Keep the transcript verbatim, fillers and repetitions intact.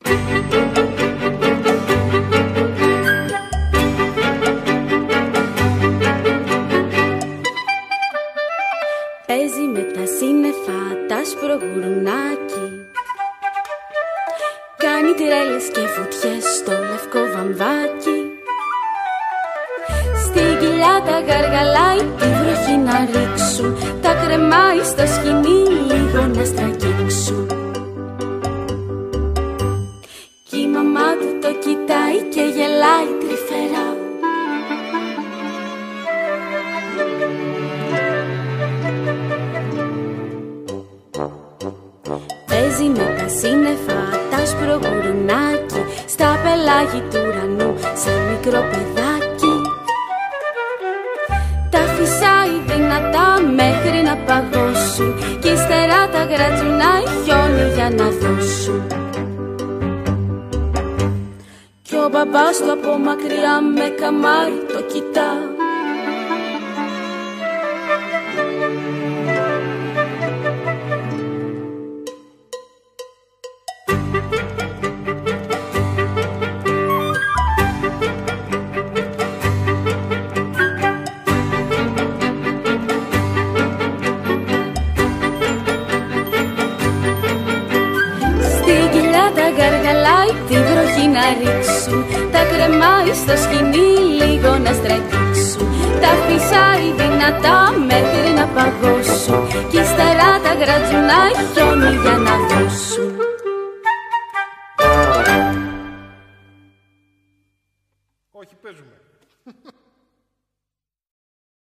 Παίζει με τα σύννεφα τ' άσπρο γουρνάκι, κάνει τρέλες και φωτιές στο λευκό βαμβάκι. Στην κοιλιά τα γαργαλάει, τη βροχή να ρίξουν, τα κρεμάει στο σκηνή λίγο να στραγγίξουν. Κι η μαμά του το κοιτάει και γελάει τρυφερά. Παίζει με τα σύννεφα τ' άσπρο γουρνάκι, στα πελάγη του ουρανού σαν μικρό παιδάκι. Τα φυσάει δυνατά μέχρι να παγώσουν, κι ύστερα τα γρατζουνάει χιόνι για να δώσουν. Κι ο μπαμπάς του από μακριά με καμάρι το κοιτά. Γαργαλάει, τη βροχή να ρίξουν, τα κρεμάει στο σκηνή λίγο να στραγγίξουν. Τα φυσάει δυνατά μέχρι να παγώσουν, κι ύστερα τα γρατζουνάει χιόνι για να δώσουν. Όχι, παίζουμε.